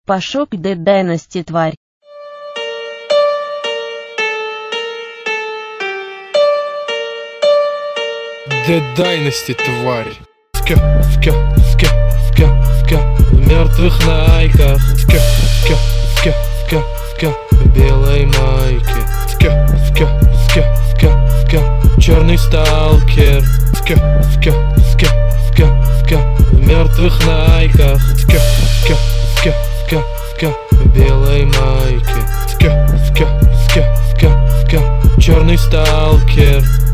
Пашок Dead Dynasty, тварь. Dead Dynasty, тварь. В мертвых найках. В белой майке. Черный сталкер. В мертвых найках. В белой майке. Черный сталкер.